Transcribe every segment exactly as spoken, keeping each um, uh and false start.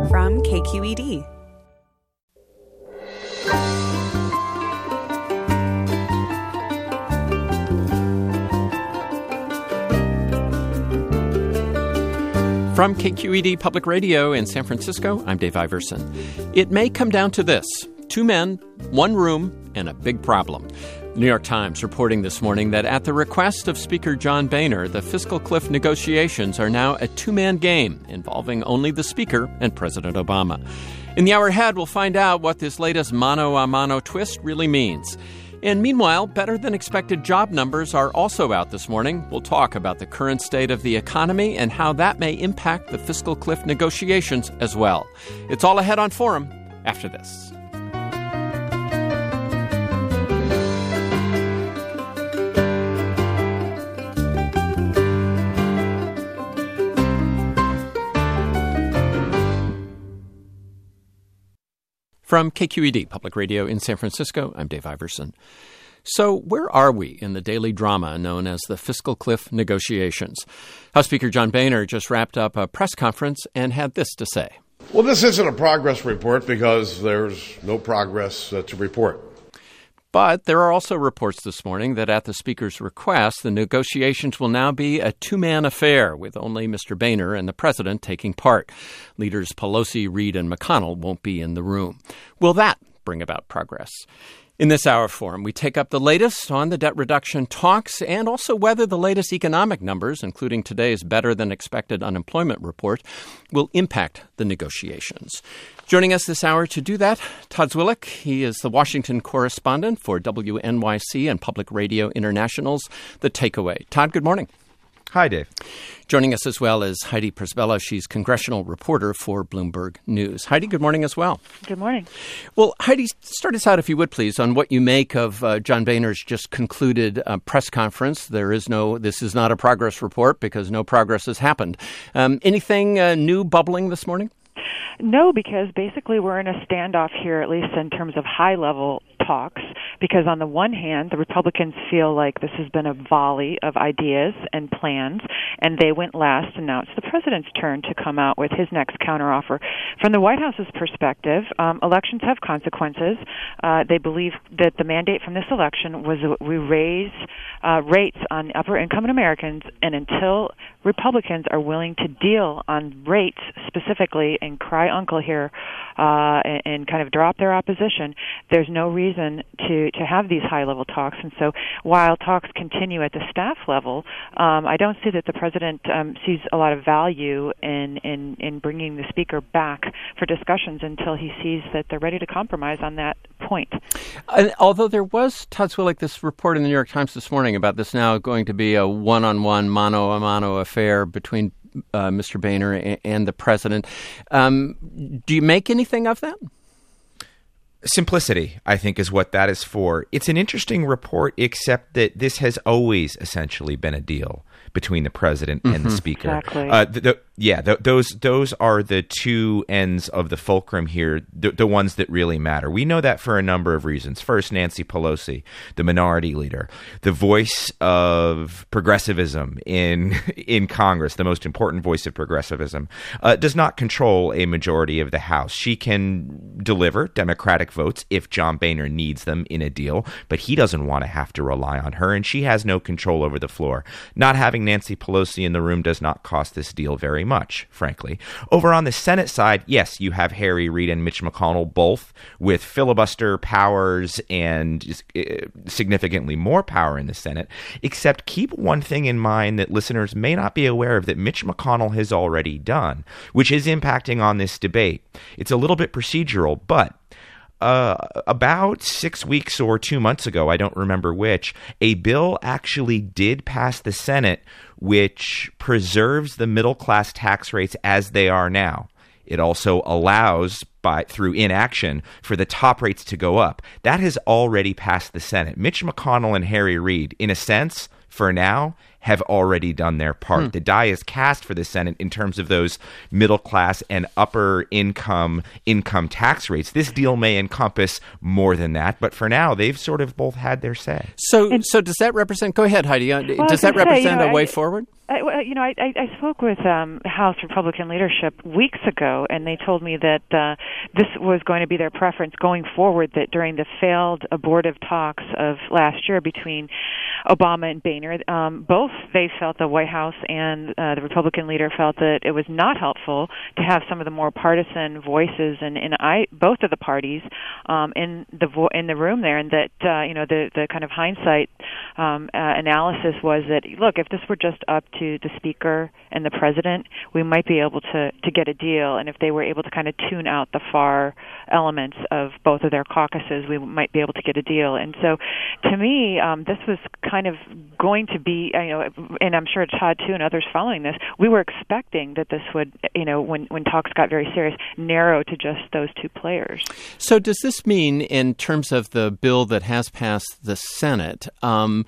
from K Q E D. From K Q E D Public Radio in San Francisco, I'm Dave Iverson. It may come down to this: two men, one room, and a big problem. The New York Times reporting this morning that at the request of Speaker John Boehner, the fiscal cliff negotiations are now a two-man game involving only the Speaker and President Obama. In the hour ahead, we'll find out what this latest mano-a-mano twist really means. And meanwhile, better-than-expected job numbers are also out this morning. We'll talk about the current state of the economy and how that may impact the fiscal cliff negotiations as well. It's all ahead on Forum after this. From K Q E D Public Radio in San Francisco, I'm Dave Iverson. So where are we in the daily drama known as the fiscal cliff negotiations? House Speaker John Boehner just wrapped up a press conference and had this to say. Well, this isn't a progress report because there's no progress uh, to report. But there are also reports this morning that at the Speaker's request, the negotiations will now be a two-man affair with only Mister Boehner and the President taking part. Leaders Pelosi, Reid, and McConnell won't be in the room. Will that bring about progress? In this hour forum, we take up the latest on the debt reduction talks and also whether the latest economic numbers, including today's better-than-expected unemployment report, will impact the negotiations. Joining us this hour to do that, Todd Zwillich. He is the Washington correspondent for W N Y C and Public Radio International's The Takeaway. Todd, good morning. Hi, Dave. Joining us as well is Heidi Przybyla. She's congressional reporter for Bloomberg News. Heidi, good morning as well. Good morning. Well, Heidi, start us out, if you would, please, on what you make of uh, John Boehner's just concluded uh, press conference. There is no, this is not a progress report because no progress has happened. Um, anything uh, new bubbling this morning? No, because basically we're in a standoff here, at least in terms of high-level talks, because on the one hand, the Republicans feel like this has been a volley of ideas and plans, and they went last, and now it's the president's turn to come out with his next counteroffer. From the White House's perspective, um, elections have consequences. Uh, they believe that the mandate from this election was that we raise uh, rates on upper-income Americans, and until Republicans are willing to deal on rates specifically and cry uncle here uh, and, and kind of drop their opposition, there's no reason to, to have these high-level talks. And so while talks continue at the staff level, um, I don't see that the president um, sees a lot of value in, in, in bringing the speaker back for discussions until he sees that they're ready to compromise on that point. Uh, although there was, Todd Zwillich, this report in the New York Times this morning about this now going to be a one-on-one, mano-a-mano affair between uh, Mister Boehner and, and the president. Um, do you make anything of that? Simplicity, I think, is what that is for. It's an interesting report, except that this has always essentially been a deal between the president and mm-hmm. the speaker. Exactly. Uh, the, the, yeah, the, those those are the two ends of the fulcrum here, the, the ones that really matter. We know that for a number of reasons. First, Nancy Pelosi, the minority leader, the voice of progressivism in in Congress, the most important voice of progressivism, uh, does not control a majority of the House. She can deliver Democratic votes if John Boehner needs them in a deal, but he doesn't want to have to rely on her, and she has no control over the floor. Not having Nancy Pelosi in the room does not cost this deal very much, frankly. Over on the Senate side, yes, you have Harry Reid and Mitch McConnell, both with filibuster powers and uh, significantly more power in the Senate, except keep one thing in mind that listeners may not be aware of that Mitch McConnell has already done, which is impacting on this debate. It's a little bit procedural, but Uh, about six weeks or two months ago, I don't remember which, a bill actually did pass the Senate which preserves the middle-class tax rates as they are now. It also allows, by through inaction, for the top rates to go up. That has already passed the Senate. Mitch McConnell and Harry Reid, in a sense, for now, have already done their part. Hmm. The die is cast for the Senate in terms of those middle class and upper income income tax rates. This deal may encompass more than that, but for now, they've sort of both had their say. So, and, so does that represent? Go ahead, Heidi. Well, does that represent say, you know, a way I, forward? I, you know, I, I spoke with um, House Republican leadership weeks ago, and they told me that uh, this was going to be their preference going forward, that during the failed abortive talks of last year between Obama and Boehner, um, both they felt, the White House and uh, the Republican leader felt that it was not helpful to have some of the more partisan voices in, in I, both of the parties um, in the vo- in the room there, and that, uh, you know, the, the kind of hindsight um, uh, analysis was that, look, if this were just up to the Speaker and the President, we might be able to, to get a deal. And if they were able to kind of tune out the far elements of both of their caucuses, we might be able to get a deal. And so, to me, um, this was kind of going to be, you know, and I'm sure Todd too and others following this, we were expecting that this would, you know, when, when talks got very serious, narrow to just those two players. So does this mean, in terms of the bill that has passed the Senate, um,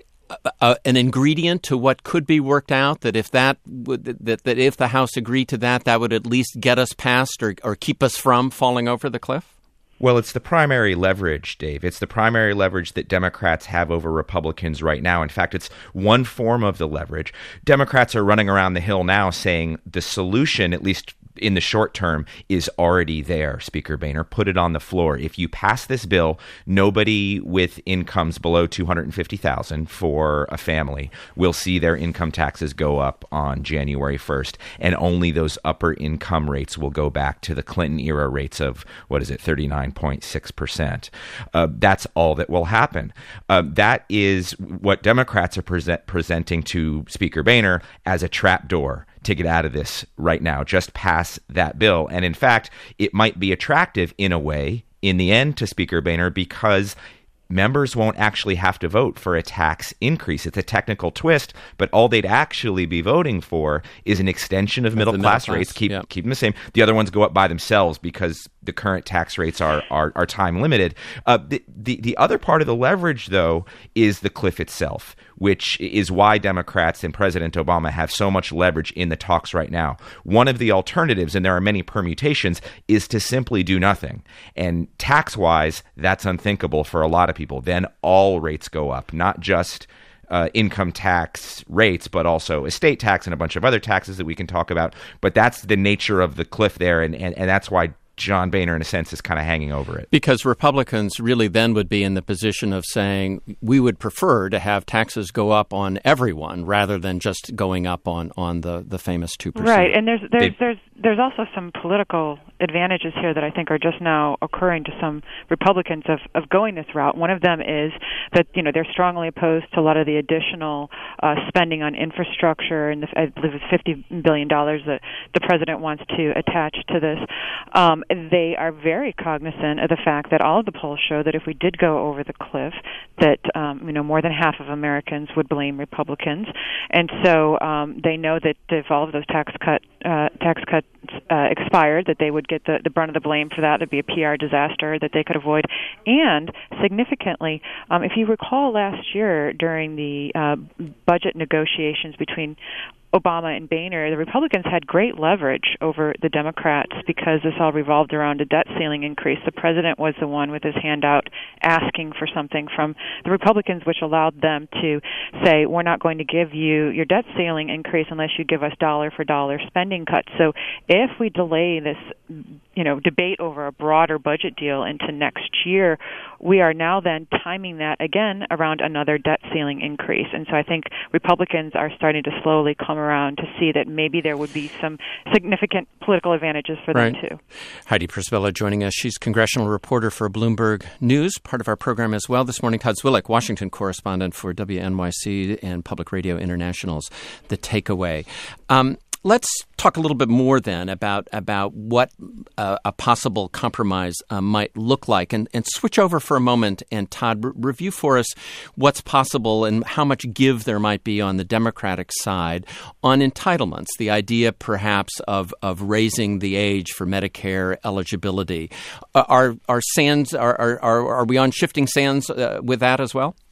Uh, an ingredient to what could be worked out, that if that, would, that that if the House agreed to that, that would at least get us past or, or keep us from falling over the cliff? Well, it's the primary leverage, Dave. It's the primary leverage that Democrats have over Republicans right now. In fact, it's one form of the leverage. Democrats are running around the hill now saying the solution, at least in the short term, is already there, Speaker Boehner. Put it on the floor. If you pass this bill, nobody with incomes below two hundred fifty thousand dollars for a family will see their income taxes go up on January first, and only those upper income rates will go back to the Clinton-era rates of, what is it, thirty-nine point six percent. Uh, that's all that will happen. Uh, that is what Democrats are present, presenting to Speaker Boehner as a trapdoor to get out of this right now. Just pass that bill. And in fact, it might be attractive in a way in the end to Speaker Boehner because members won't actually have to vote for a tax increase. It's a technical twist, but all they'd actually be voting for is an extension of middle class rates, keep yeah. keep them the same. The other ones go up by themselves because the current tax rates are are, are time limited. Uh, the, the the other part of the leverage, though, is the cliff itself, which is why Democrats and President Obama have so much leverage in the talks right now. One of the alternatives, and there are many permutations, is to simply do nothing. And tax-wise, that's unthinkable for a lot of people. Then all rates go up, not just uh, income tax rates, but also estate tax and a bunch of other taxes that we can talk about. But that's the nature of the cliff there, and, and, and that's why John Boehner, in a sense, is kind of hanging over it. Because Republicans really then would be in the position of saying we would prefer to have taxes go up on everyone rather than just going up on, on the, the famous two percent. Right, and there's there's they, there's there's also some political advantages here that I think are just now occurring to some Republicans of, of going this route. One of them is that, you know, they're strongly opposed to a lot of the additional uh, spending on infrastructure, and the, I believe it's fifty billion dollars that the president wants to attach to this. Um, they are very cognizant of the fact that all of the polls show that if we did go over the cliff, that um, you know more than half of Americans would blame Republicans, and so um, they know that if all of those tax cut uh, tax cuts uh, expired, that they would get the, the brunt of the blame for that. It'd be a P R disaster that they could avoid. And significantly, um, if you recall last year during the uh, budget negotiations between Obama and Boehner, the Republicans had great leverage over the Democrats because this all revolved around a debt ceiling increase. The president was the one with his hand out asking for something from the Republicans, which allowed them to say, we're not going to give you your debt ceiling increase unless you give us dollar for dollar spending cuts. So if we delay this, you know, debate over a broader budget deal into next year, we are now then timing that again around another debt ceiling increase. And so I think Republicans are starting to slowly come around to see that maybe there would be some significant political advantages for them, right. too. Heidi Przybyla joining us. She's congressional reporter for Bloomberg News, part of our program as well. This morning, Todd Zwillich, Washington correspondent for W N Y C and Public Radio International's The Takeaway. Um, Let's talk a little bit more then about about what uh, a possible compromise uh, might look like, and, and switch over for a moment. And Todd, re- review for us what's possible and how much give there might be on the Democratic side on entitlements. The idea, perhaps, of of raising the age for Medicare eligibility. Uh, are are sands are, are are are we on shifting sands uh, with that as well?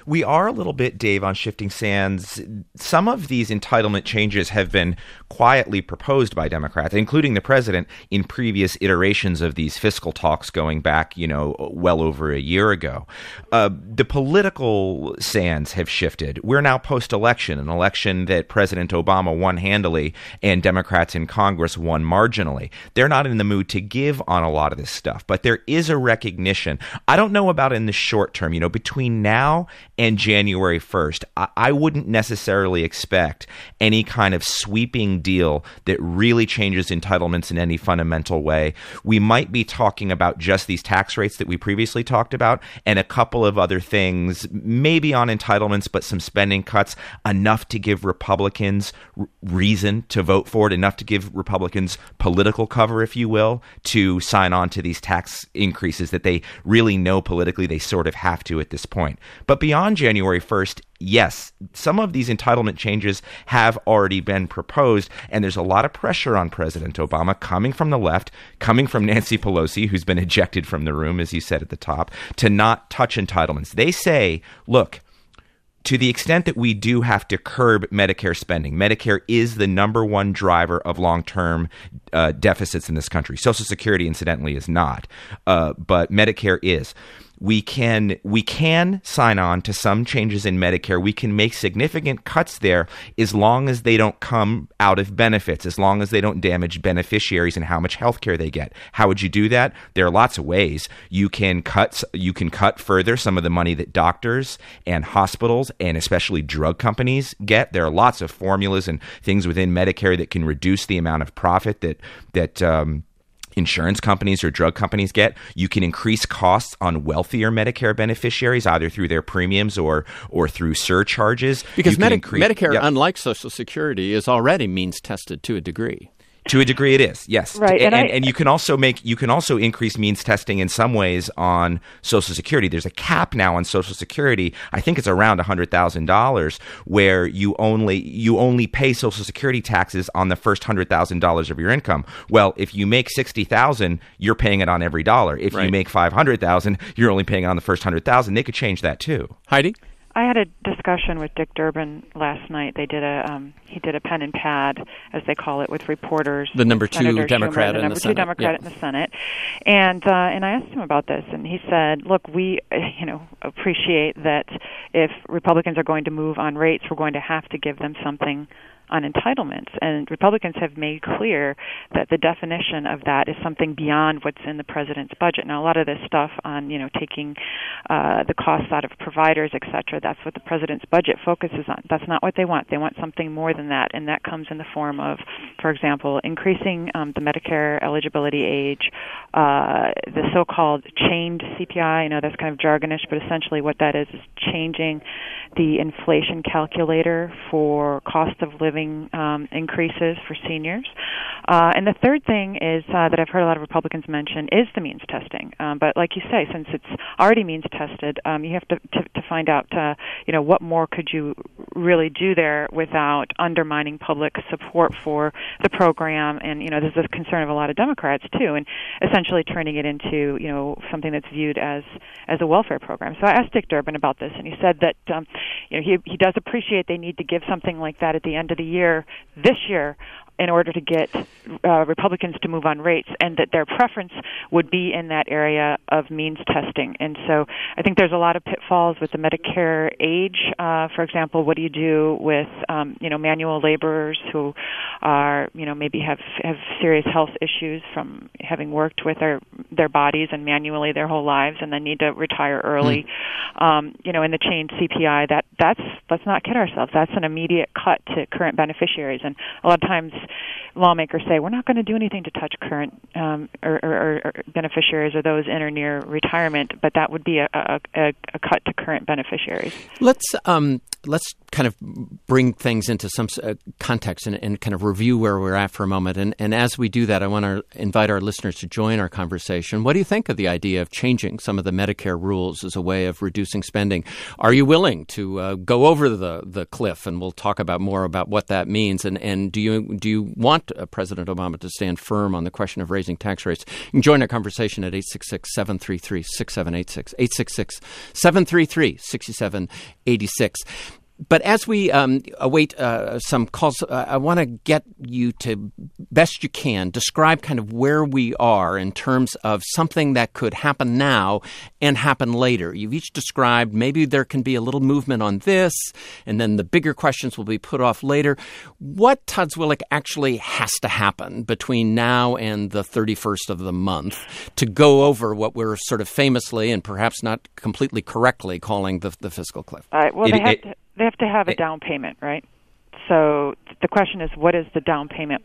We are a little bit, Dave, on shifting sands. Some of these entitlement changes have been quietly proposed by Democrats, including the president, in previous iterations of these fiscal talks going back, you know, well over a year ago. Uh, the political sands have shifted. We're now post-election, an election that President Obama won handily and Democrats in Congress won marginally. They're not in the mood to give on a lot of this stuff, but there is a recognition. I don't know about in the short term, you know, between now and January first, I, I wouldn't necessarily expect any kind of sweeping deal that really changes entitlements in any fundamental way. We might be talking about just these tax rates that we previously talked about and a couple of other things, maybe on entitlements, but some spending cuts, enough to give Republicans r- reason to vote for it, enough to give Republicans political cover, if you will, to sign on to these tax increases that they really know politically they sort of have to at this point. But beyond January first, yes, some of these entitlement changes have already been proposed, and there's a lot of pressure on President Obama coming from the left, coming from Nancy Pelosi, who's been ejected from the room, as you said at the top, to not touch entitlements. They say, look, to the extent that we do have to curb Medicare spending, Medicare is the number one driver of long-term uh, deficits in this country. Social Security, incidentally, is not, uh, but Medicare is. We can we can sign on to some changes in Medicare. We can make significant cuts there as long as they don't come out of benefits, as long as they don't damage beneficiaries and how much health care they get. How would you do that? There are lots of ways. You can cut you can cut further some of the money that doctors and hospitals and especially drug companies get. There are lots of formulas and things within Medicare that can reduce the amount of profit that that um, insurance companies or drug companies get. You can increase costs on wealthier Medicare beneficiaries, either through their premiums or or through surcharges. Because Medi- increase, Medicare, yep. unlike Social Security, is already means tested to a degree. To a degree, it is, yes. Right, and, and, and, I, and you can also make you can also increase means testing in some ways on Social Security. There's a cap now on Social Security. I think it's around a hundred thousand dollars, where you only you only pay Social Security taxes on the first hundred thousand dollars of your income. Well, if you make sixty thousand, you're paying it on every dollar. If right. you make five hundred thousand, you're only paying it on the first hundred thousand. They could change that too. Heidi? I had a discussion with Dick Durbin last night. They did a um, he did a pen and pad, as they call it, with reporters. The number two Senator Democrat Schumer, the in number the two Senate. Democrat yeah. in the Senate, and uh, and I asked him about this, and he said, "Look, we uh, you know appreciate that if Republicans are going to move on rates, we're going to have to give them something on entitlements, and Republicans have made clear that the definition of that is something beyond what's in the president's budget. Now, a lot of this stuff on, you know, taking uh, the costs out of providers, et cetera, that's what the president's budget focuses on. That's not what they want. They want something more than that, and that comes in the form of, for example, increasing um, the Medicare eligibility age, uh, the so-called chained C P I. I know that's kind of jargonish, but essentially what that is is changing the inflation calculator for cost of living Um, increases for seniors. Uh, and the third thing is uh, that I've heard a lot of Republicans mention is the means testing. Um, but like you say, since it's already means tested, um, you have to, to, to find out, uh, you know, what more could you really do there without undermining public support for the program. And, you know, this is a concern of a lot of Democrats, too, and essentially turning it into, you know, something that's viewed as, as a welfare program. So I asked Dick Durbin about this, and he said that, um, you know, he, he does appreciate they need to give something like that at the end of the year, this year, in order to get uh, Republicans to move on rates, and that their preference would be in that area of means testing. And so I think there's a lot of pitfalls with the Medicare age. Uh, for example, what do you do with, um, you know, manual laborers who are, you know, maybe have, have serious health issues from having worked with their, their bodies and manually their whole lives and then need to retire early? Mm. Um, you know, in the chained C P I, that, that's, let's not kid ourselves, that's an immediate cut to current beneficiaries. And a lot of times lawmakers say, we're not going to do anything to touch current um, or, or, or beneficiaries or those in or near retirement, but that would be a, a, a, a cut to current beneficiaries. Let's um, let's kind of bring things into some uh, context and, and kind of review where we're at for a moment. And, and as we do that, I want to invite our listeners to join our conversation. What do you think of the idea of changing some of the Medicare rules as a way of reducing spending? Are you willing to uh, go over the, the cliff? And we'll talk about more about what that means. And, and do you do you you want uh, President Obama to stand firm on the question of raising tax rates, you can join our conversation at eight six six, seven three three, six seven eight six, eight six six, seven three three, six seven eight six. But as we um, await uh, some calls, uh, I want to get you to, best you can, describe kind of where we are in terms of something that could happen now and happen later. You've each described maybe there can be a little movement on this, and then the bigger questions will be put off later. What, Todd-Zwillich, actually has to happen between now and the thirty-first of the month to go over what we're sort of famously and perhaps not completely correctly calling the, the fiscal cliff? All right. Well, It- they have it- to. They have to have a down payment, right? So the question is, what is the down payment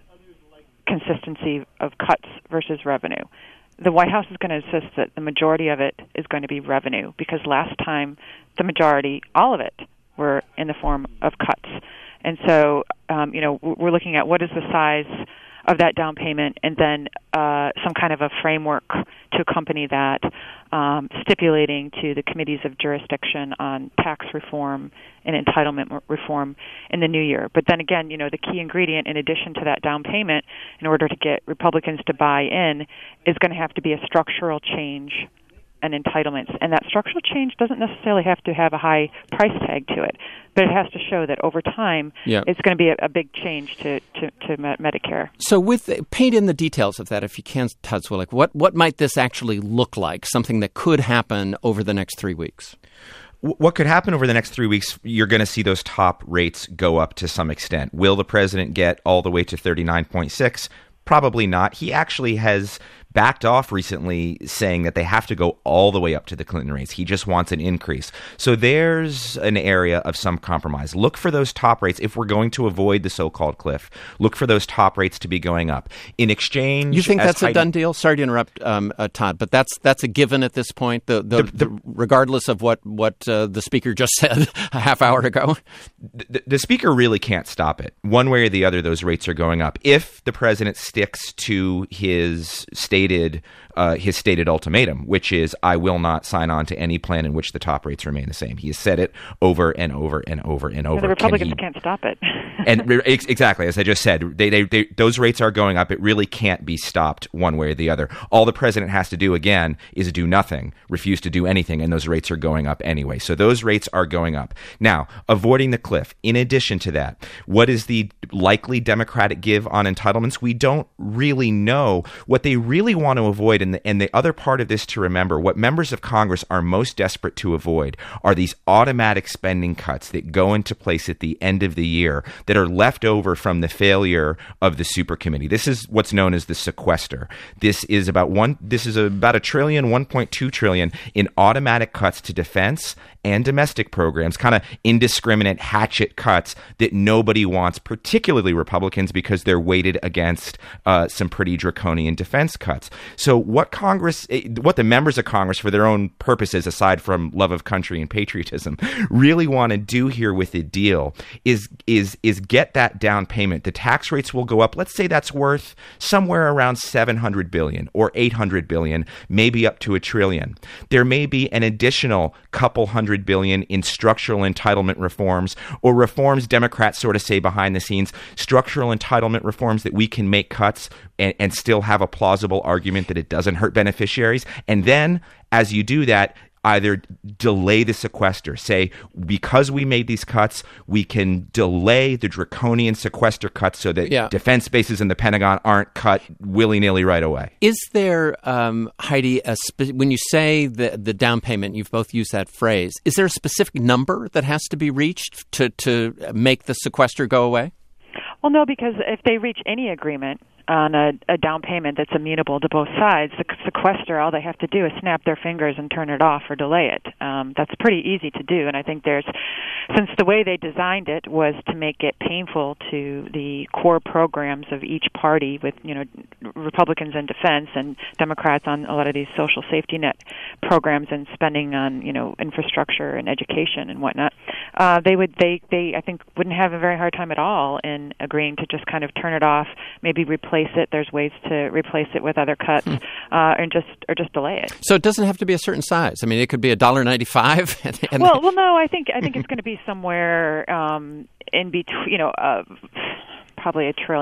consistency of cuts versus revenue? The White House is going to insist that the majority of it is going to be revenue, because last time the majority, all of it, were in the form of cuts. And so, um, you know, we're looking at what is the size of that down payment, and then uh, some kind of a framework to accompany that, um, stipulating to the committees of jurisdiction on tax reform and entitlement reform in the new year. But then again, you know, the key ingredient in addition to that down payment, in order to get Republicans to buy in, is going to have to be a structural change and entitlements. And that structural change doesn't necessarily have to have a high price tag to it, but it has to show that over time Yeah. it's going to be a, a big change to, to, to Medicare. So with paint in the details of that, if you can, Todd-Zwillich, what, what might this actually look like, something that could happen over the next three weeks? What could happen over the next three weeks, you're going to see those top rates go up to some extent. Will the president get all the way to thirty-nine point six? Probably not. He actually has backed off recently, saying that they have to go all the way up to the Clinton rates. He just wants an increase. So there's an area of some compromise. Look for those top rates. If we're going to avoid the so-called cliff, look for those top rates to be going up. In exchange... You think that's Heidi, a done deal? Sorry to interrupt, um, uh, Todd, but that's that's a given at this point, the, the, The- the- the, regardless of what, what uh, the speaker just said a half hour ago? The, the speaker really can't stop it. One way or the other, those rates are going up. If the president sticks to his stated uh, his stated ultimatum, which is, I will not sign on to any plan in which the top rates remain the same. He has said it over and over and over and over. So the Republicans Can he, can't stop it. and re- ex- exactly, as I just said, they, they, they, those rates are going up. It really can't be stopped one way or the other. All the president has to do, again, is do nothing, refuse to do anything, and those rates are going up anyway. So those rates are going up. Now, avoiding the cliff. In addition to that, what is the likely Democratic give on entitlements? We don't really know. What they really want to avoid, and the, and the other part of this to remember, what members of Congress are most desperate to avoid are these automatic spending cuts that go into place at the end of the year that are left over from the failure of the super committee. This is what's known as the sequester. This is about one. This is about a trillion, one point two trillion in automatic cuts to defense and domestic programs, kind of indiscriminate hatchet cuts that nobody wants, particularly Republicans, because they're weighted against uh, some pretty draconian defense cuts. So what Congress, what the members of Congress, for their own purposes, aside from love of country and patriotism, really want to do here with the deal is is is get that down payment. The tax rates will go up. Let's say that's worth somewhere around seven hundred billion dollars or eight hundred billion dollars, maybe up to a trillion. There may be an additional couple hundred billion dollars in structural entitlement reforms, or reforms Democrats sort of say behind the scenes, structural entitlement reforms that we can make cuts and, and still have a plausible argument that it doesn't hurt beneficiaries. And then, as you do that, either delay the sequester. Say, because we made these cuts, we can delay the draconian sequester cuts so that Yeah. defense bases in the Pentagon aren't cut willy-nilly right away. Is there, um, Heidi, a spe- when you say the, the down payment, you've both used that phrase, is there a specific number that has to be reached to, to make the sequester go away? Well, no, because if they reach any agreement on a, a down payment that's amenable to both sides, the sequester, all they have to do is snap their fingers and turn it off or delay it. Um, that's pretty easy to do, and I think there's, since the way they designed it was to make it painful to the core programs of each party, with, you know, Republicans in defense and Democrats on a lot of these social safety net programs and spending on, you know, infrastructure and education and whatnot, uh, they would, they, they, I think, wouldn't have a very hard time at all in agreeing to just kind of turn it off, maybe replace it. There's ways to replace it with other cuts, uh, and just or just delay it. So it doesn't have to be a certain size. I mean, it could be a dollar ninety-five. And, and Well, well, no, I think I think it's going to be somewhere um, in between. You know, uh, probably a trillion.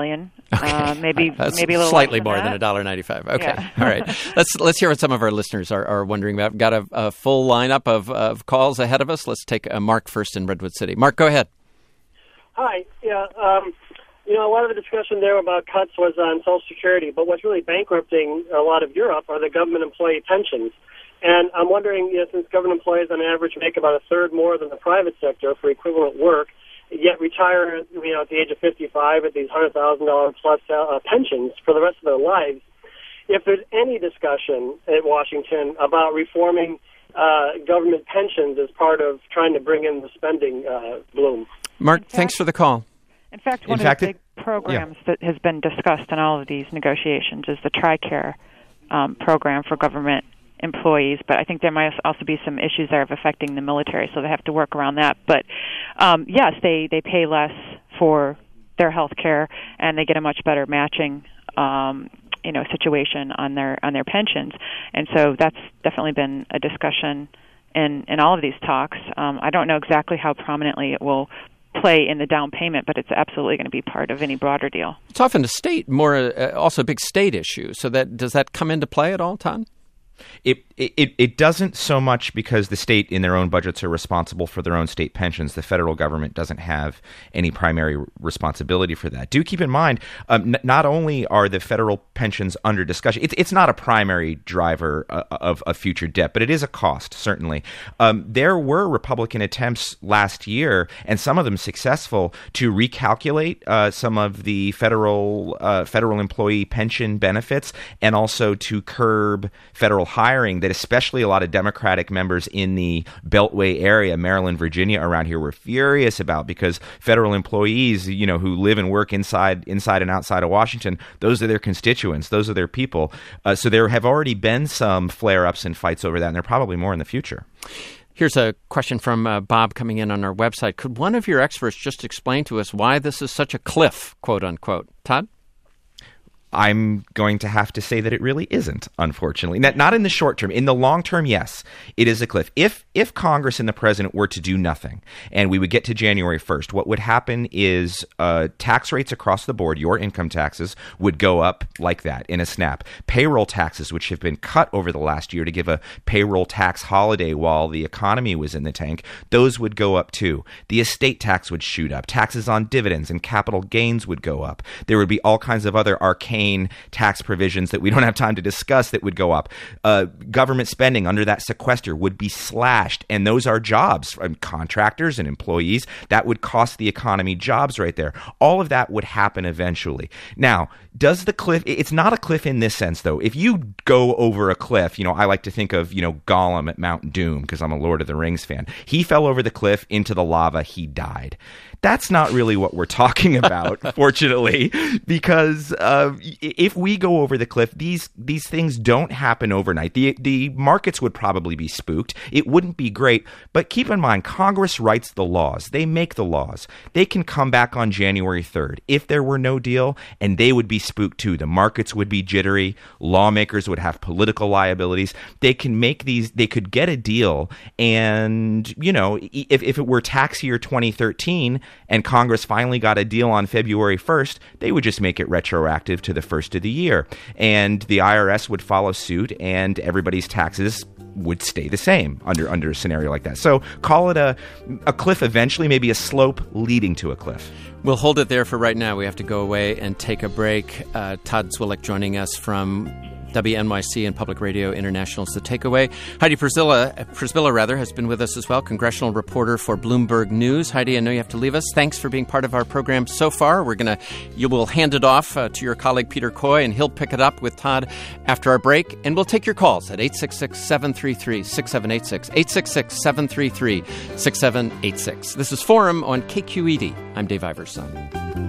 Okay. Uh, maybe That's maybe a little slightly less more than than that. a dollar ninety-five. Okay, Yeah. all right. Let's let's hear what some of our listeners are, are wondering about. We've got a, a full lineup of, of calls ahead of us. Let's take uh, Mark first in Redwood City. Mark, go ahead. Hi. Yeah. Um, you know, a lot of the discussion there about cuts was on Social Security, but what's really bankrupting a lot of Europe are the government employee pensions. And I'm wondering, you know, since government employees on average make about a third more than the private sector for equivalent work, yet retire, you know, at the age of fifty-five at these one hundred thousand dollars plus uh, pensions for the rest of their lives. If there's any discussion at Washington about reforming uh, government pensions as part of trying to bring in the spending uh, bloom. Mark, fact- thanks for the call. In fact, one In of fact, the it- big programs that has been discussed in all of these negotiations is the TRICARE um, program for government employees, but I think there might also be some issues there of affecting the military, so they have to work around that. But um, yes, they, they pay less for their health care, and they get a much better matching um, you know, situation on their on their pensions. And so that's definitely been a discussion in, in all of these talks. Um, I don't know exactly how prominently it will play in the down payment, but it's absolutely going to be part of any broader deal. It's often a state, more uh, also a big state issue. So that does that come into play at all, Todd? It, it it doesn't so much because the state in their own budgets are responsible for their own state pensions. The federal government doesn't have any primary responsibility for that. Do keep in mind, um, n- not only are the federal pensions under discussion, it's it's not a primary driver uh, of, of future debt, but it is a cost, certainly. Um, there were Republican attempts last year, and some of them successful, to recalculate uh, some of the federal uh, federal employee pension benefits, and also to curb federal hiring that especially a lot of Democratic members in the Beltway area, Maryland, Virginia, around here were furious about, because federal employees, you know, who live and work inside inside and outside of Washington, those are their constituents, those are their people. Uh, so there have already been some flare-ups and fights over that, and there are probably more in the future. Here's a question from uh, Bob coming in on our website. Could one of your experts just explain to us why this is such a cliff, quote unquote? Todd? I'm going to have to say that it really isn't, unfortunately. Not, not in the short term. In the long term, yes, it is a cliff. If if Congress and the president were to do nothing, and we would get to January first, what would happen is uh, tax rates across the board, your income taxes, would go up like that in a snap. Payroll taxes, which have been cut over the last year to give a payroll tax holiday while the economy was in the tank, those would go up too. The estate tax would shoot up. Taxes on dividends and capital gains would go up. There would be all kinds of other arcane tax provisions that we don't have time to discuss that would go up. Uh, government spending under that sequester would be slashed, and those are jobs from contractors and employees. That would cost the economy jobs right there. All of that would happen eventually. Now, does the cliff, it's not a cliff in this sense, though. If you go over a cliff, you know, I like to think of, you know, Gollum at Mount Doom, because I'm a Lord of the Rings fan. He fell over the cliff into the lava. He died. That's not really what we're talking about, fortunately, because uh, if we go over the cliff, these these things don't happen overnight. The the markets would probably be spooked. It wouldn't be great, but keep in mind, Congress writes the laws. They make the laws. They can come back on January third if there were no deal, and they would be spooked too. The markets would be jittery. Lawmakers would have political liabilities. They can make these. They could get a deal, and you know, if if it were tax year twenty thirteen. And Congress finally got a deal on February first, they would just make it retroactive to the first of the year. And the I R S would follow suit, and everybody's taxes would stay the same under under a scenario like that. So call it a, a cliff eventually, maybe a slope leading to a cliff. We'll hold it there for right now. We have to go away and take a break. Uh, Todd Zwillich joining us from W N Y C and Public Radio International's The Takeaway. Heidi Przybyla, Przybyla rather, has been with us as well, congressional reporter for Bloomberg News. Heidi, I know you have to leave us. Thanks for being part of our program so far. We're gonna, you will hand it off uh, to your colleague Peter Coy, and he'll pick it up with Todd after our break. And we'll take your calls at eight six six, seven three three, six seven eight six, eight six six, seven three three, six seven eight six. This is Forum on K Q E D. I'm Dave Iverson.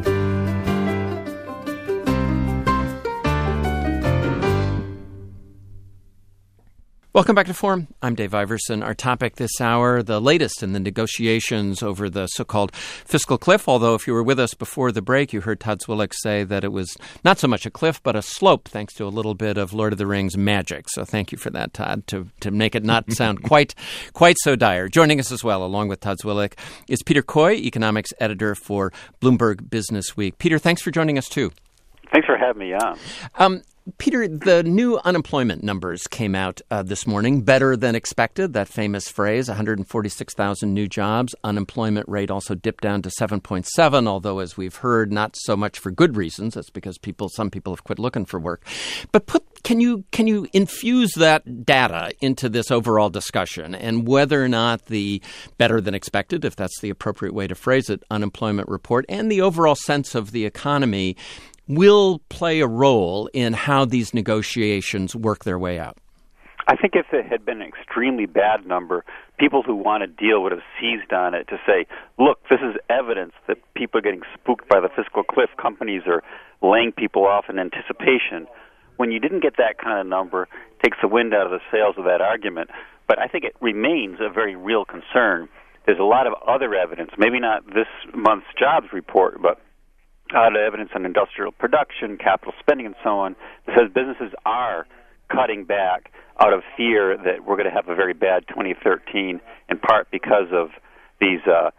Welcome back to Forum. I'm Dave Iverson. Our topic this hour, the latest in the negotiations over the so-called fiscal cliff. Although if you were with us before the break, you heard Todd Zwillich say that it was not so much a cliff, but a slope, thanks to a little bit of Lord of the Rings magic. So thank you for that, Todd, to, to make it not sound quite quite so dire. Joining us as well, along with Todd Zwillich, is Peter Coy, economics editor for Bloomberg Business Week. Peter, thanks for joining us, too. Thanks for having me on. Um, Peter, the new unemployment numbers came out uh, this morning, better than expected. That famous phrase, one hundred forty-six thousand new jobs. Unemployment rate also dipped down to seven point seven, although, as we've heard, not so much for good reasons. That's because people, some people have quit looking for work. But put, can you can you infuse that data into this overall discussion and whether or not the better than expected, if that's the appropriate way to phrase it, unemployment report and the overall sense of the economy will play a role in how these negotiations work their way out? I think if it had been an extremely bad number, people who want a deal would have seized on it to say, look, this is evidence that people are getting spooked by the fiscal cliff. Companies are laying people off in anticipation. When you didn't get that kind of number, it takes the wind out of the sails of that argument. But I think it remains a very real concern. There's a lot of other evidence, maybe not this month's jobs report, but a lot of evidence on industrial production, capital spending, and so on, that says businesses are cutting back out of fear that we're going to have a very bad twenty thirteen, in part because of these uh,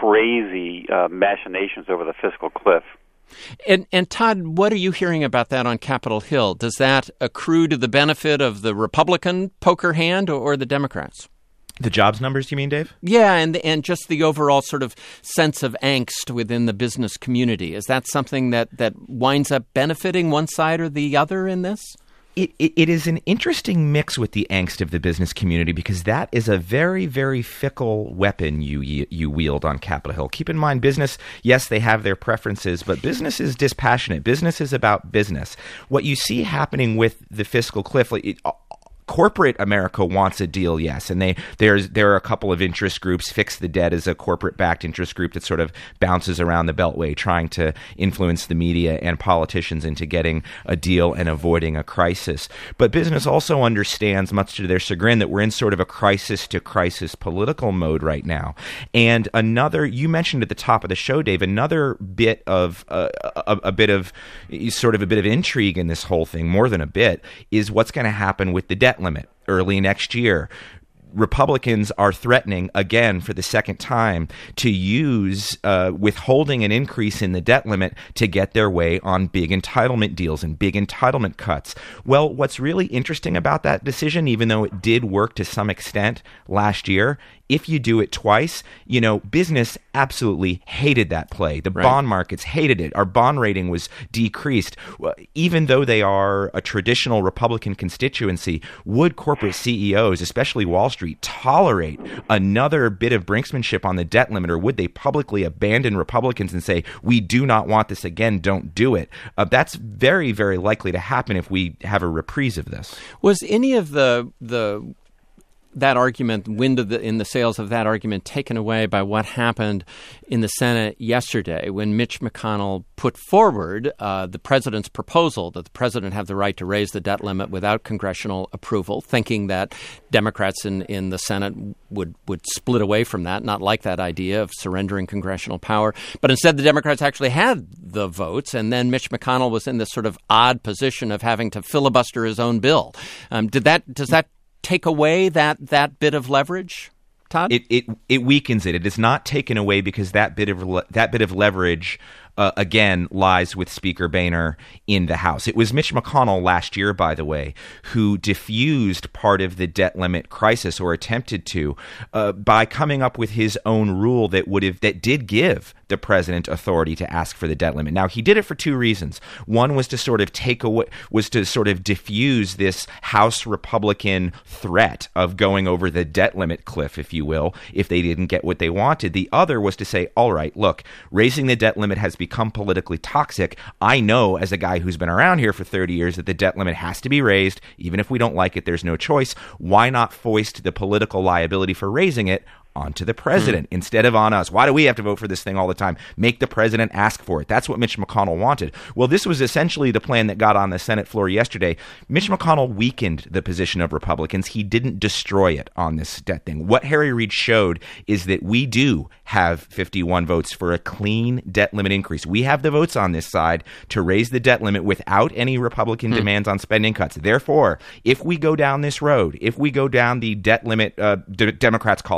crazy uh, machinations over the fiscal cliff. And, and Todd, what are you hearing about that on Capitol Hill? Does that accrue to the benefit of the Republican poker hand or, or the Democrats? The jobs numbers, you mean, Dave? Yeah, and and just the overall sort of sense of angst within the business community. Is that something that, that winds up benefiting one side or the other in this? It, it it is an interesting mix with the angst of the business community because that is a very, very fickle weapon you you wield on Capitol Hill. Keep in mind, business, yes, they have their preferences, but business is dispassionate. Business is about business. What you see happening with the fiscal cliff, like, it, corporate America wants a deal, yes, and they there's there are a couple of interest groups. Fix the Debt is a corporate-backed interest group that sort of bounces around the Beltway, trying to influence the media and politicians into getting a deal and avoiding a crisis. But business also understands, much to their chagrin, that we're in sort of a crisis-to-crisis political mode right now. And another, you mentioned at the top of the show, Dave, another bit of uh, a, a bit of sort of a bit of intrigue in this whole thing, more than a bit, is what's going to happen with the debt limit early next year. Republicans are threatening, again for the second time, to use uh, withholding an increase in the debt limit to get their way on big entitlement deals and big entitlement cuts. Well, what's really interesting about that decision, even though it did work to some extent last year, if you do it twice, you know, business absolutely hated that play. The right. bond markets hated it. Our bond rating was decreased. Even though they are a traditional Republican constituency, would corporate C E Os, especially Wall Street, tolerate another bit of brinksmanship on the debt limit, or would they publicly abandon Republicans and say, we do not want this again, don't do it? Uh, that's very, very likely to happen if we have a reprise of this. Was any of the the that argument, wind of the, in the sails of that argument, taken away by what happened in the Senate yesterday when Mitch McConnell put forward uh, the president's proposal that the president have the right to raise the debt limit without congressional approval, thinking that Democrats in, in the Senate would, would split away from that, not like that idea of surrendering congressional power. But instead, the Democrats actually had the votes, and then Mitch McConnell was in this sort of odd position of having to filibuster his own bill. Um, did that does that take away that that bit of leverage, Todd? It it it weakens it. It is not taken away because that bit of le- that bit of leverage Uh, again, lies with Speaker Boehner in the House. It was Mitch McConnell last year, by the way, who diffused part of the debt limit crisis, or attempted to, uh, by coming up with his own rule that would have that did give the president authority to ask for the debt limit. Now, he did it for two reasons. One was to sort of take away, was to sort of diffuse this House Republican threat of going over the debt limit cliff, if you will, if they didn't get what they wanted. The other was to say, all right, look, raising the debt limit has become politically toxic. I know, as a guy who's been around here for thirty years, that the debt limit has to be raised. Even if we don't like it, there's no choice. Why not foist the political liability for raising it onto the president mm. instead of on us? Why do we have to vote for this thing all the time? Make the president ask for it. That's what Mitch McConnell wanted. Well, this was essentially the plan that got on the Senate floor yesterday. Mitch McConnell weakened the position of Republicans. He didn't destroy it on this debt thing. What Harry Reid showed is that we do have fifty-one votes for a clean debt limit increase. We have the votes on this side to raise the debt limit without any Republican mm. demands on spending cuts. Therefore, if we go down this road, if we go down the debt limit, uh, d- Democrats call it hostage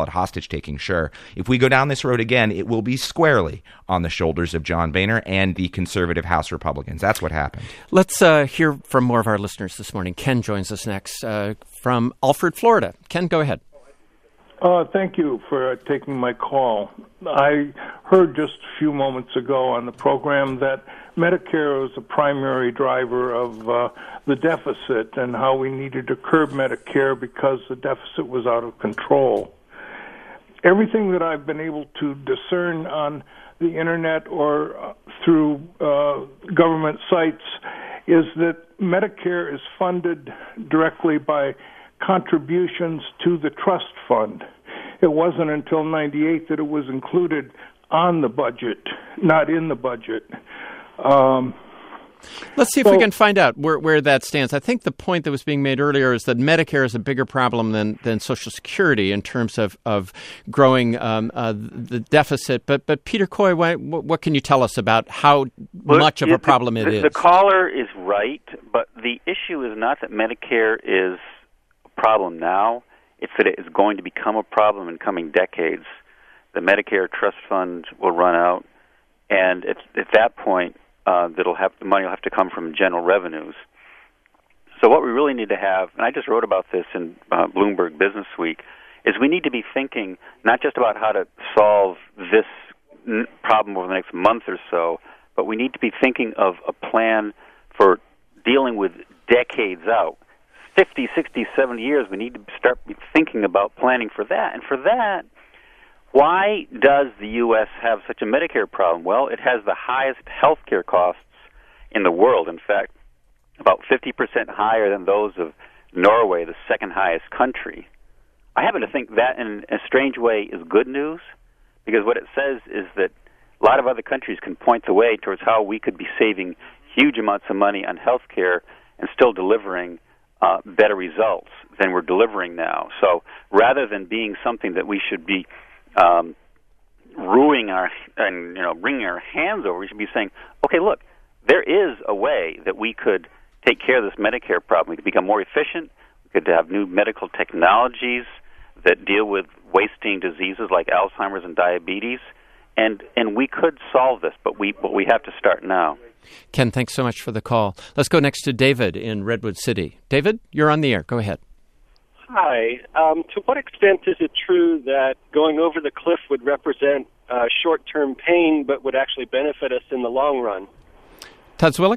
hostage taking, sure. If we go down this road again, it will be squarely on the shoulders of John Boehner and the conservative House Republicans. That's what happened. Let's uh, hear from more of our listeners this morning. Ken joins us next uh, from Alfred, Florida. Ken, go ahead. Uh, thank you for uh, taking my call. I heard just a few moments ago on the program that Medicare was a primary driver of uh, the deficit and how we needed to curb Medicare because the deficit was out of control. Everything that I've been able to discern on the Internet or uh, through uh, government sites is that Medicare is funded directly by contributions to the trust fund. It wasn't until ninety-eight that it was included on the budget, not in the budget. Um, Let's see if so, we can find out where, where that stands. I think the point that was being made earlier is that Medicare is a bigger problem than, than Social Security in terms of, of growing um, uh, the deficit. But, but Peter Coy, what, what can you tell us about how well, much of it, a problem the, it the, is? The caller is right, but the issue is not that Medicare is a problem now. It's that it is going to become a problem in coming decades. The Medicare trust fund will run out, and at, at that point, uh, that'll have the money will have to come from general revenues. So what we really need to have, and I just wrote about this in uh, Bloomberg Business Week, is we need to be thinking not just about how to solve this n- problem over the next month or so, but we need to be thinking of a plan for dealing with decades out. fifty, sixty, seventy years, we need to start thinking about planning for that. And for that, why does the U S have such a Medicare problem? Well, it has the highest health care costs in the world. In fact, about fifty percent higher than those of Norway, the second highest country. I happen to think that, in a strange way, is good news, because what it says is that a lot of other countries can point the way towards how we could be saving huge amounts of money on health care and still delivering Uh, better results than we're delivering now. So rather than being something that we should be um, ruining our and you know wringing our hands over, we should be saying, okay, look, there is a way that we could take care of this Medicare problem. We could become more efficient. We could have new medical technologies that deal with wasting diseases like Alzheimer's and diabetes, and and we could solve this, but we but we have to start now. Ken, thanks so much for the call. Let's go next to David in Redwood City. David, you're on the air. Go ahead. Hi. Um, to what extent is it true that going over the cliff would represent uh, short-term pain but would actually benefit us in the long run? Todd Zwillich?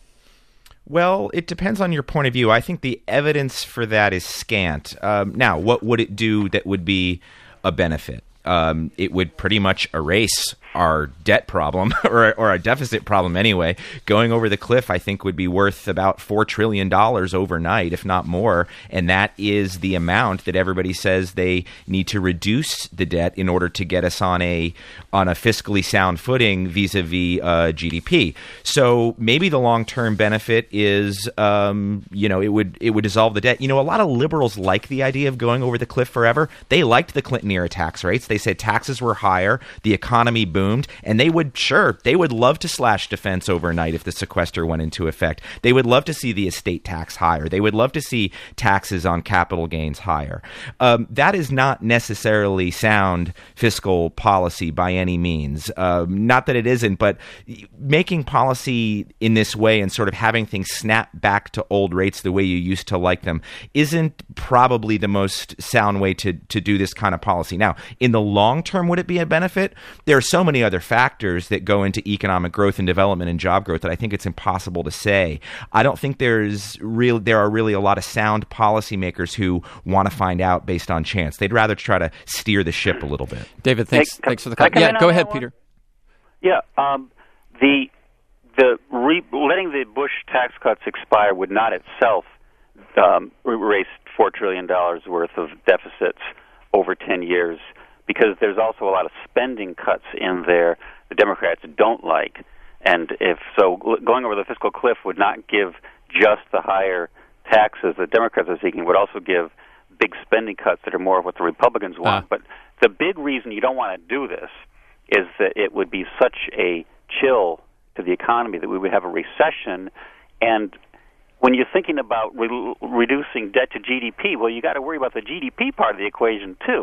Well, it depends on your point of view. I think the evidence for that is scant. Um, now, what would it do that would be a benefit? Um, it would pretty much erase our debt problem or, or our deficit problem anyway. Going over the cliff, I think, would be worth about four trillion dollars overnight, if not more. And that is the amount that everybody says they need to reduce the debt in order to get us on a on a fiscally sound footing vis-a-vis uh, G D P. So maybe the long-term benefit is, um, you know, it would it would dissolve the debt. You know, a lot of liberals like the idea of going over the cliff forever. They liked the Clinton-era tax rates. They said taxes were higher, the economy boomed, and they would, sure, they would love to slash defense overnight if the sequester went into effect. They would love to see the estate tax higher. They would love to see taxes on capital gains higher. Um, that is not necessarily sound fiscal policy by any means. Um, not that it isn't, but making policy in this way and sort of having things snap back to old rates the way you used to like them isn't probably the most sound way to, to do this kind of policy. Now, in the long term, would it be a benefit? There are so many other factors that go into economic growth and development and job growth that I think it's impossible to say. I don't think there's real there are really a lot of sound policymakers who want to find out based on chance. They'd rather try to steer the ship a little bit. David, thanks Hey, thanks for the call. Yeah, go ahead, Peter. Yeah, um, the the re- letting the Bush tax cuts expire would not itself um, erase four trillion dollars worth of deficits over ten years, because there's also a lot of spending cuts in there the Democrats don't like. And if so, going over the fiscal cliff would not give just the higher taxes the Democrats are seeking, would also give big spending cuts that are more of what the Republicans want. Uh. But the big reason you don't want to do this is that it would be such a chill to the economy that we would have a recession. And when you're thinking about re- reducing debt to G D P, well, you got to worry about the G D P part of the equation too.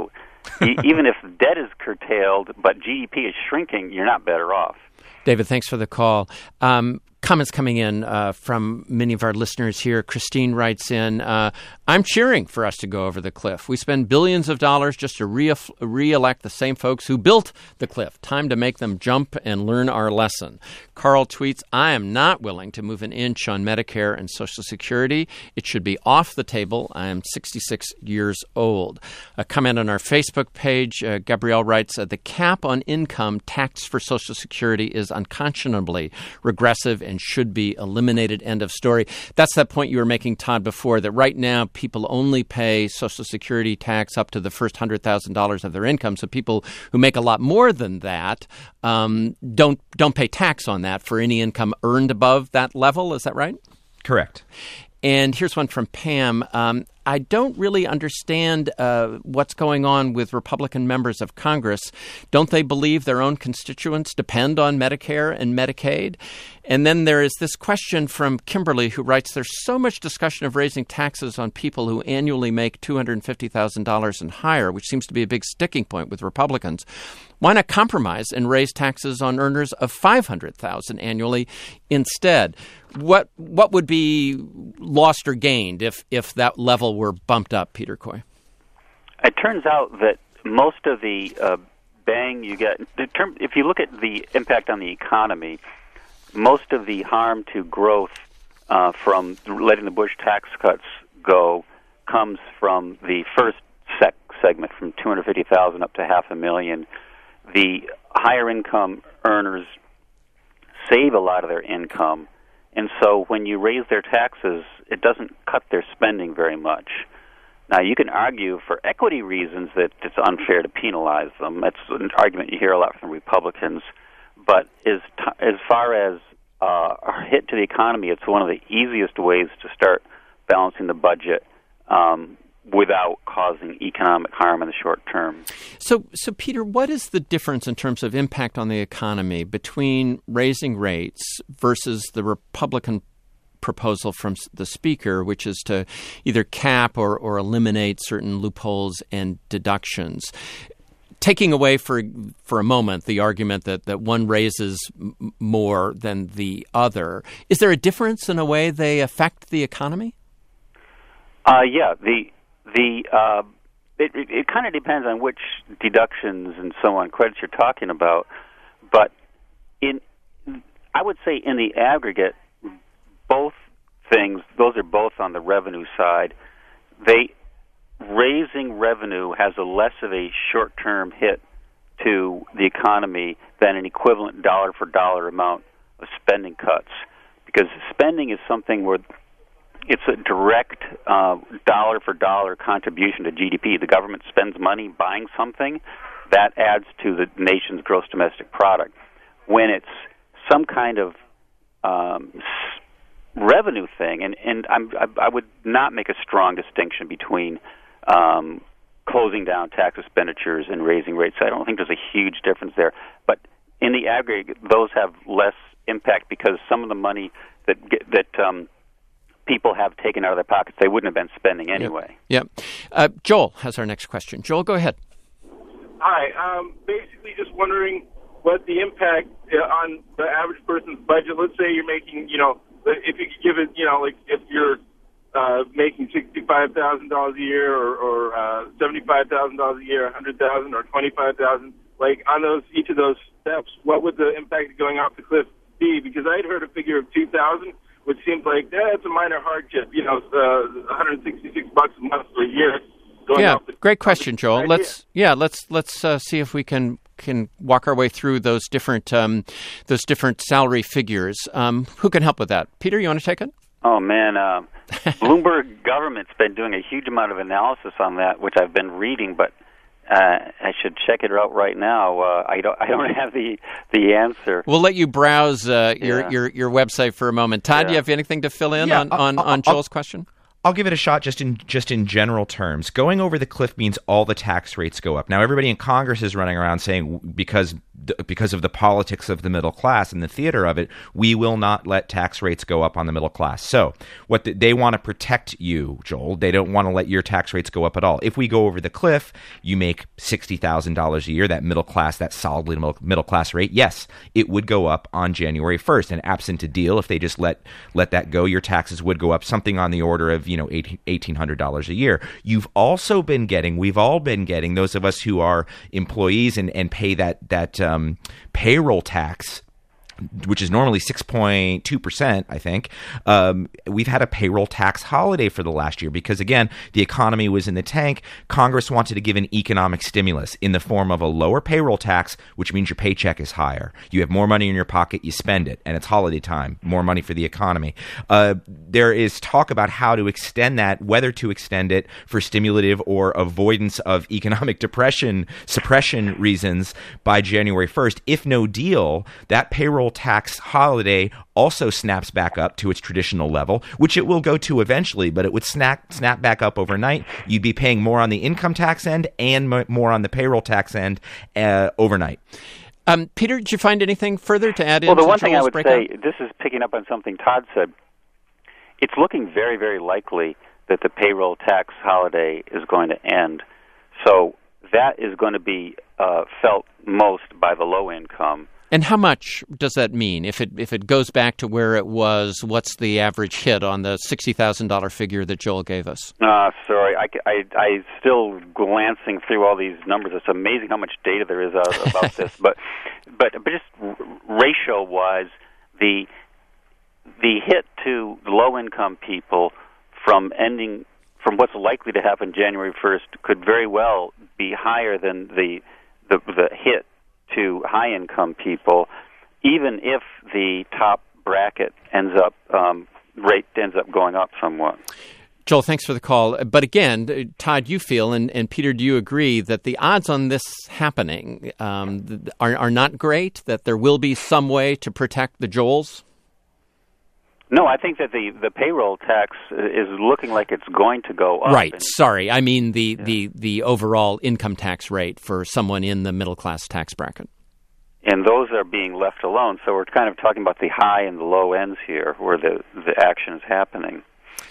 e- even if debt is curtailed but G D P is shrinking, you're not better off. David, thanks for the call. Um, comments coming in uh, from many of our listeners here. Christine writes in, uh, I'm cheering for us to go over the cliff. We spend billions of dollars just to re- re-elect the same folks who built the cliff. Time to make them jump and learn our lesson. Carl tweets, I am not willing to move an inch on Medicare and Social Security. It should be off the table. I am sixty-six years old. A comment on our Facebook page, uh, Gabrielle writes, uh, the cap on income tax for Social Security is unconscionably regressive and should be eliminated. End of story. That's that point you were making, Todd, before, that right now people only pay Social Security tax up to the first one hundred thousand dollars of their income. So people who make a lot more than that um, don't don't pay tax on that for any income earned above that level. Is that right? Correct. And here's one from Pam. Um, I don't really understand uh, what's going on with Republican members of Congress. Don't they believe their own constituents depend on Medicare and Medicaid? And then there is this question from Kimberly, who writes, there's so much discussion of raising taxes on people who annually make two hundred fifty thousand dollars and higher, which seems to be a big sticking point with Republicans. Why not compromise and raise taxes on earners of five hundred thousand dollars annually instead? What what would be lost or gained if, if that level were bumped up, Peter Coy? It turns out that most of the uh, bang you get, the term, if you look at the impact on the economy, most of the harm to growth uh, from letting the Bush tax cuts go comes from the first sec- segment, from two hundred fifty thousand up to half a million. The higher income earners save a lot of their income, and so when you raise their taxes, it doesn't cut their spending very much. Now, you can argue for equity reasons that it's unfair to penalize them. That's an argument you hear a lot from Republicans. But as, t- as far as uh, a hit to the economy, it's one of the easiest ways to start balancing the budget um, without causing economic harm in the short term. So, so Peter, what is the difference in terms of impact on the economy between raising rates versus the Republican proposal from the Speaker, which is to either cap or, or eliminate certain loopholes and deductions? Taking away for for a moment the argument that, that one raises m- more than the other, is there a difference in the way they affect the economy? Uh, yeah, the the uh, it, it, it kind of depends on which deductions and so on credits you're talking about, but in I would say in the aggregate, both things, those are both on the revenue side. They raising revenue has a less of a short-term hit to the economy than an equivalent dollar-for-dollar amount of spending cuts, because spending is something where it's a direct uh, dollar-for-dollar contribution to G D P. The government spends money buying something, that adds to the nation's gross domestic product. When it's some kind of um, revenue thing, and, and I'm, I, I would not make a strong distinction between Um, closing down tax expenditures and raising rates. I don't think there's a huge difference there. But in the aggregate, those have less impact because some of the money that get, that um, people have taken out of their pockets, they wouldn't have been spending anyway. Yep. yep. Uh, Joel has our next question. Joel, go ahead. Hi. Um, basically, just wondering what the impact on the average person's budget. Let's say you're making, you know, if you could give it, you know, like if you're Uh, making sixty-five thousand dollars a year, or, or uh, seventy-five thousand dollars a year, one hundred thousand dollars, or twenty-five thousand dollars. Like on those, each of those steps, what would the impact of going off the cliff be? Because I'd heard a figure of two thousand dollars, which seems like yeah, it's a minor hardship. You know, uh, one hundred sixty-six bucks a month for a year. Going yeah, off the, great question, Joel. Idea. Let's yeah, let's let's uh, see if we can can walk our way through those different um, those different salary figures. Um, who can help with that? Peter, you want to take it? Oh, man. Uh, Bloomberg government's been doing a huge amount of analysis on that, which I've been reading, but uh, I should check it out right now. Uh, I don't I don't have the, the answer. We'll let you browse uh, your, yeah. your, your website for a moment. Todd, yeah. do you have anything to fill in yeah, on, uh, on, uh, on uh, Joel's question? I'll give it a shot just in just in general terms. Going over the cliff means all the tax rates go up. Now, everybody in Congress is running around saying because because of the politics of the middle class and the theater of it, we will not let tax rates go up on the middle class. So what the, they want to protect you, Joel. They don't want to let your tax rates go up at all. If we go over the cliff, you make sixty thousand dollars a year, that middle class, that solidly middle class rate, yes, it would go up on January first. And absent a deal, if they just let let that go, your taxes would go up something on the order of, you know, eighteen hundred dollars a year. You've also been getting, we've all been getting, those of us who are employees and, and pay that, that um, payroll tax, which is normally six point two percent, I think. Um, we've had a payroll tax holiday for the last year because, again, the economy was in the tank. Congress wanted to give an economic stimulus in the form of a lower payroll tax, which means your paycheck is higher. You have more money in your pocket, you spend it, and it's holiday time, more money for the economy. Uh, there is talk about how to extend that, whether to extend it for stimulative or avoidance of economic depression, suppression reasons by January first. If no deal, that payroll tax holiday also snaps back up to its traditional level, which it will go to eventually, but it would snap snap back up overnight. You'd be paying more on the income tax end and m- more on the payroll tax end uh, overnight. Um, Peter, did you find anything further to add in? Well, the one Joel's thing I would breakout? say, this is picking up on something Todd said, it's looking very, very likely that the payroll tax holiday is going to end. So that is going to be uh, felt most by the low income. And how much does that mean? If it if it goes back to where it was, what's the average hit on the sixty thousand dollars figure that Joel gave us? Uh, sorry, I, I, I still glancing through all these numbers. It's amazing how much data there is out about this. But but but just ratio-wise, the the hit to low-income people from ending from what's likely to happen January first could very well be higher than the the, the hit to high-income people, even if the top bracket ends up um, rate ends up going up somewhat. Joel, thanks for the call. But again, Todd, you feel, and, and Peter, do you agree that the odds on this happening um, are, are not great, that there will be some way to protect the Joels? No, I think that the, the payroll tax is looking like it's going to go up. Right. And, Sorry. I mean the, yeah. the, the overall income tax rate for someone in the middle-class tax bracket. And those are being left alone. So we're kind of talking about the high and the low ends here where the, the action is happening.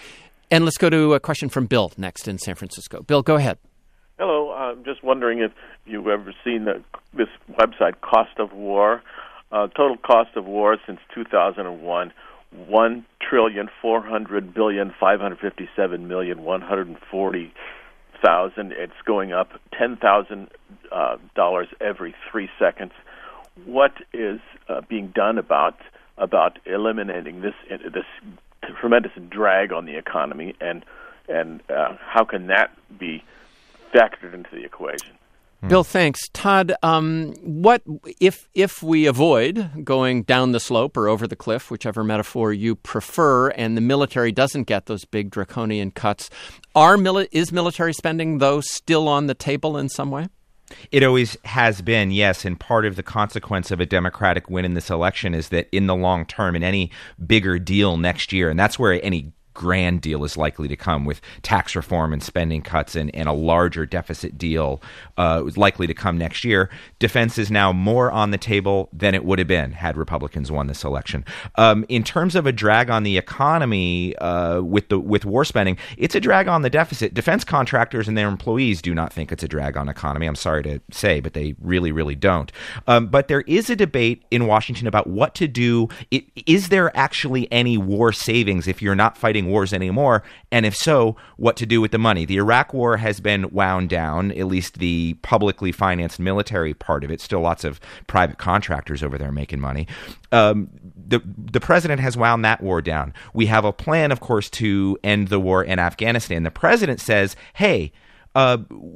And let's go to a question from Bill next in San Francisco. Bill, go ahead. Hello. I'm just wondering if you've ever seen the, this website, Cost of War. Uh, total cost of war since two thousand one. One trillion four hundred billion five hundred fifty-seven million one hundred forty thousand. It's going up ten thousand uh, dollars every three seconds. What is uh, being done about about eliminating this this tremendous drag on the economy, and and uh, how can that be factored into the equation? Bill, thanks. Todd, um, what if if we avoid going down the slope or over the cliff, whichever metaphor you prefer, and the military doesn't get those big draconian cuts? Are mili- is military spending, though, still on the table in some way? It always has been, yes, and part of the consequence of a Democratic win in this election is that in the long term, in any bigger deal next year, and that's where any grand deal is likely to come with tax reform and spending cuts and, and a larger deficit deal uh, is likely to come next year. Defense is now more on the table than it would have been had Republicans won this election. Um, in terms of a drag on the economy uh, with the with war spending, it's a drag on the deficit. Defense contractors and their employees do not think it's a drag on the economy. I'm sorry to say, but they really, really don't. Um, but there is a debate in Washington about what to do. It, is there actually any war savings if you're not fighting wars anymore, and if so, what to do with the money? The Iraq War has been wound down, at least the publicly financed military part of it. Still lots of private contractors over there making money. Um, the the president has wound that war down. We have a plan, of course, to end the war in Afghanistan. The president says, hey, uh,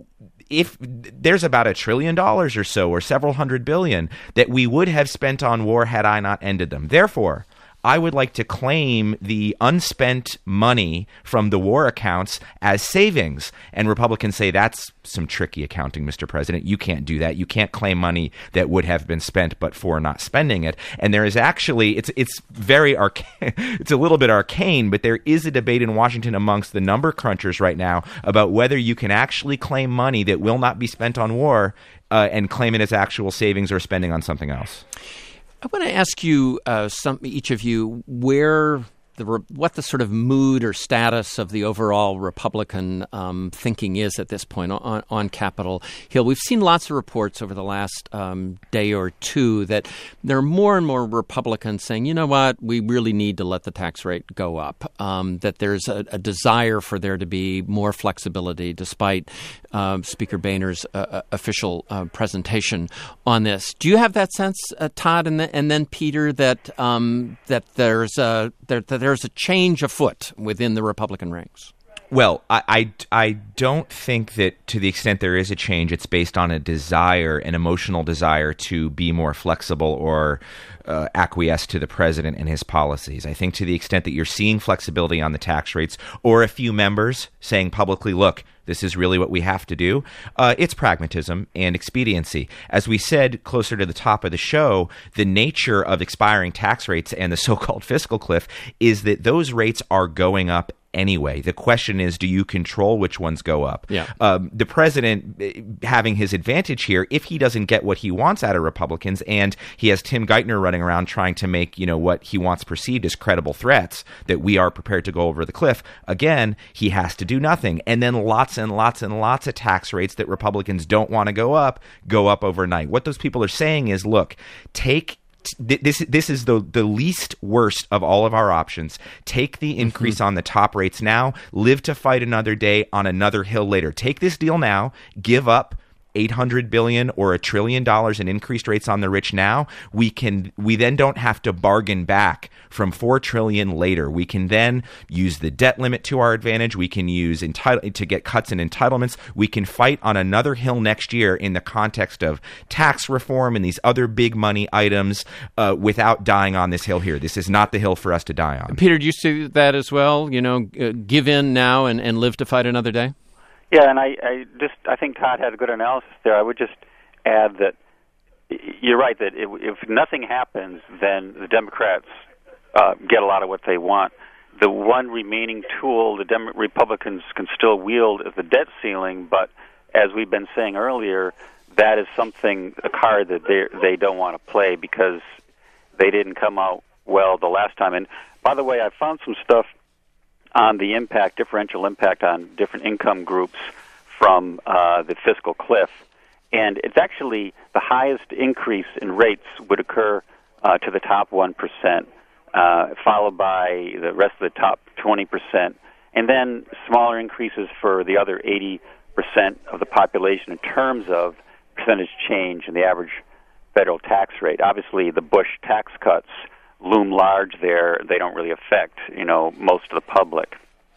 if there's about a trillion dollars or so, or several hundred billion, that we would have spent on war had I not ended them. Therefore, I would like to claim the unspent money from the war accounts as savings. And Republicans say that's some tricky accounting, Mister President. You can't do that. You can't claim money that would have been spent but for not spending it. And there is actually, it's it's very arcane, it's a little bit arcane, but there is a debate in Washington amongst the number crunchers right now about whether you can actually claim money that will not be spent on war uh, and claim it as actual savings or spending on something else. I want to ask you, uh, some each of you, where the what the sort of mood or status of the overall Republican um, thinking is at this point on, on Capitol Hill. We've seen lots of reports over the last um, day or two that there are more and more Republicans saying, you know what, we really need to let the tax rate go up, um, that there's a, a desire for there to be more flexibility despite uh, Speaker Boehner's uh, official uh, presentation on this. Do you have that sense, uh, Todd, and, the, and then Peter, that um, that there's a, there, that there's a change afoot within the Republican ranks? Well, I, I, I don't think that to the extent there is a change, it's based on a desire, an emotional desire to be more flexible or uh, acquiesce to the president and his policies. I think to the extent that you're seeing flexibility on the tax rates or a few members saying publicly, look, this is really what we have to do, uh, it's pragmatism and expediency. As we said closer to the top of the show, the nature of expiring tax rates and the so-called fiscal cliff is that those rates are going up anyway. The question is, do you control which ones go up? Yeah. Um, the president having his advantage here, if he doesn't get what he wants out of Republicans, and he has Tim Geithner running around trying to make, you know, what he wants perceived as credible threats that we are prepared to go over the cliff, again, he has to do nothing. And then lots and lots and lots of tax rates that Republicans don't want to go up, go up overnight. What those people are saying is, look, take This this is the the least worst of all of our options. Take the increase mm-hmm. on the top rates now. Live to fight another day on another hill later. Take this deal now. Give up eight hundred billion dollars or a trillion dollars in increased rates on the rich now. We can we then don't have to bargain back from four trillion dollars later. We can then use the debt limit to our advantage. We can use entitle to get cuts in entitlements. We can fight on another hill next year in the context of tax reform and these other big money items uh, without dying on this hill here. This is not the hill for us to die on. Peter, do you see that as well? You know, uh, give in now and, and live to fight another day? Yeah, and I, I just I think Todd had a good analysis there. I would just add that you're right, that if, if nothing happens, then the Democrats uh, get a lot of what they want. The one remaining tool the Dem- Republicans can still wield is the debt ceiling, but as we've been saying earlier, that is something, a card that they they don't want to play because they didn't come out well the last time. And by the way, I found some stuff on the impact, differential impact on different income groups from uh, the fiscal cliff. And it's actually the highest increase in rates would occur uh, to the top one percent, uh, followed by the rest of the top twenty percent, and then smaller increases for the other eighty percent of the population in terms of percentage change in the average federal tax rate. Obviously, the Bush tax cuts loom large there. They don't really affect, you know, most of the public.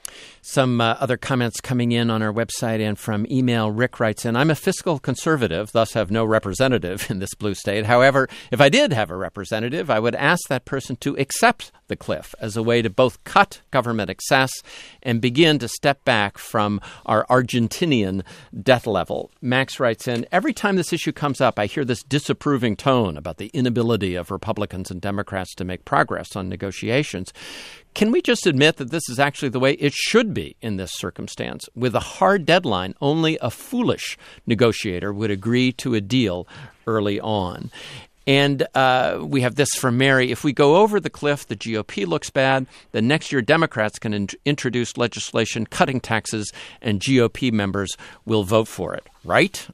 Some uh, other comments coming in on our website and from email. Rick writes in, I'm a fiscal conservative, thus have no representative in this blue state. However, if I did have a representative, I would ask that person to accept the cliff as a way to both cut government excess and begin to step back from our Argentinian debt level. Max writes in, every time this issue comes up, I hear this disapproving tone about the inability of Republicans and Democrats to make progress on negotiations. Can we just admit that this is actually the way it should be in this circumstance? With a hard deadline, only a foolish negotiator would agree to a deal early on. And uh, we have this from Mary. If we go over the cliff, the G O P looks bad. Then next year, Democrats can in- introduce legislation cutting taxes, and G O P members will vote for it, right?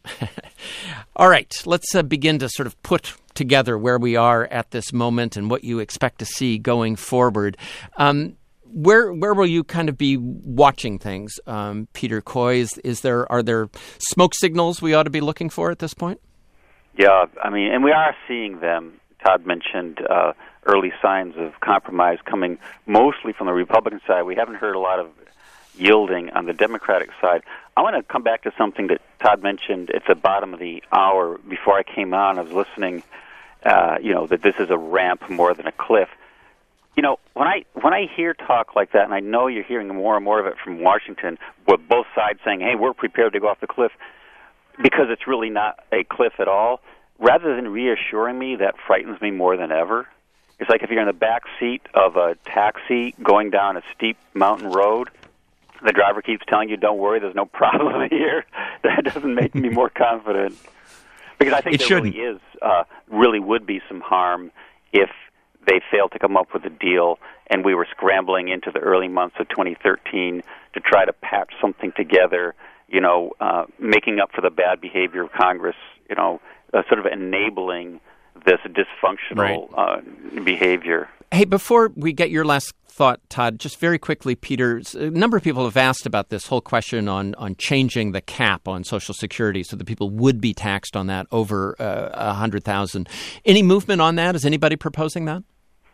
All right, let's uh, begin to sort of put together where we are at this moment and what you expect to see going forward. Um, where where will you kind of be watching things, um, Peter Coy? Is, is there are there smoke signals we ought to be looking for at this point? Yeah, I mean, and we are seeing them. Todd mentioned uh, early signs of compromise coming mostly from the Republican side. We haven't heard a lot of yielding on the Democratic side. I want to come back to something that Todd mentioned at the bottom of the hour. Before I came on, I was listening, uh, you know, that this is a ramp more than a cliff. You know, when I when I hear talk like that, and I know you're hearing more and more of it from Washington, with both sides saying, hey, we're prepared to go off the cliff, because it's really not a cliff at all, rather than reassuring me, that frightens me more than ever. It's like if you're in the back seat of a taxi going down a steep mountain road, the driver keeps telling you, don't worry, there's no problem here. That doesn't make me more confident. Because I think it there shouldn't. really is, uh, really would be some harm if they failed to come up with a deal and we were scrambling into the early months of twenty thirteen to try to patch something together, you know, uh, making up for the bad behavior of Congress, you know, uh, sort of enabling this dysfunctional right. uh, behavior. Hey, before we get your last thought, Todd, just very quickly, Peter, a number of people have asked about this whole question on, on changing the cap on Social Security so that people would be taxed on that over uh, one hundred thousand dollars. Any movement on that? Is anybody proposing that?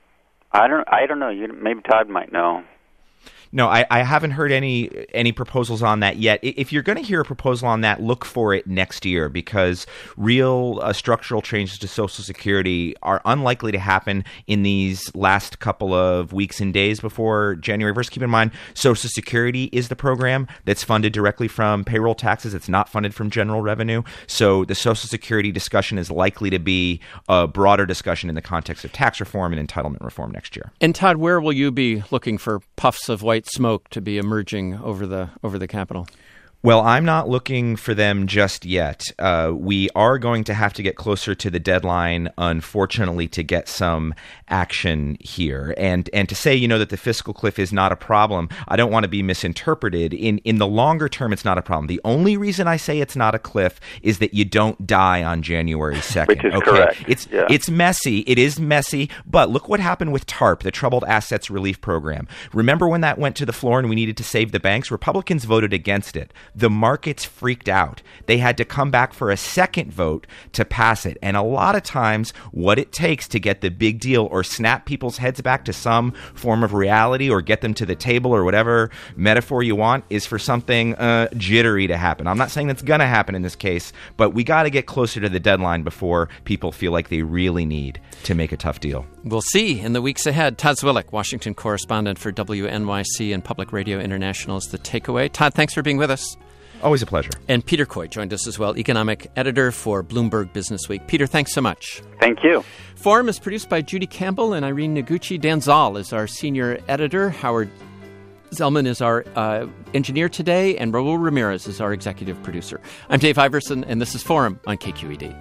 I don't I don't know. You, maybe Todd might know. No, I, I haven't heard any any proposals on that yet. If you're going to hear a proposal on that, look for it next year, because real uh, structural changes to Social Security are unlikely to happen in these last couple of weeks and days before January first. Keep in mind, Social Security is the program that's funded directly from payroll taxes. It's not funded from general revenue. So the Social Security discussion is likely to be a broader discussion in the context of tax reform and entitlement reform next year. And Todd, where will you be looking for puffs of white smoke to be emerging over the over the Capitol? Well, I'm not looking for them just yet. Uh, we are going to have to get closer to the deadline, unfortunately, to get some action here. And and to say, you know, that the fiscal cliff is not a problem, I don't want to be misinterpreted. In in the longer term, it's not a problem. The only reason I say it's not a cliff is that you don't die on January second. Which is okay? correct. It's yeah. it's messy. It is messy. But look what happened with TARP, the Troubled Assets Relief Program. Remember when that went to the floor and we needed to save the banks? Republicans voted against it. The markets freaked out. They had to come back for a second vote to pass it. And a lot of times, what it takes to get the big deal or snap people's heads back to some form of reality or get them to the table or whatever metaphor you want is for something uh, jittery to happen. I'm not saying that's going to happen in this case, but we got to get closer to the deadline before people feel like they really need to make a tough deal. We'll see in the weeks ahead. Todd Zwillich, Washington correspondent for W N Y C and Public Radio International, is The Takeaway. Todd, thanks for being with us. Always a pleasure. And Peter Coy joined us as well, economic editor for Bloomberg Business Week. Peter, thanks so much. Thank you. Forum is produced by Judy Campbell and Irene Noguchi. Dan Zoll is our senior editor. Howard Zellman is our uh, engineer today, and Raul Ramirez is our executive producer. I'm Dave Iverson, and this is Forum on K Q E D.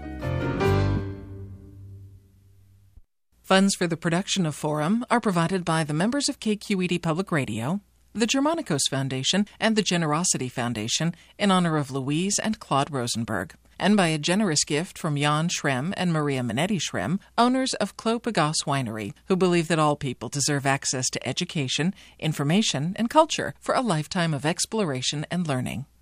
Funds for the production of Forum are provided by the members of K Q E D Public Radio, the Germanicos Foundation, and the Generosity Foundation in honor of Louise and Claude Rosenberg, and by a generous gift from Jan Schrem and Maria Minetti Schrem, owners of Clos Pegase Winery, who believe that all people deserve access to education, information, and culture for a lifetime of exploration and learning.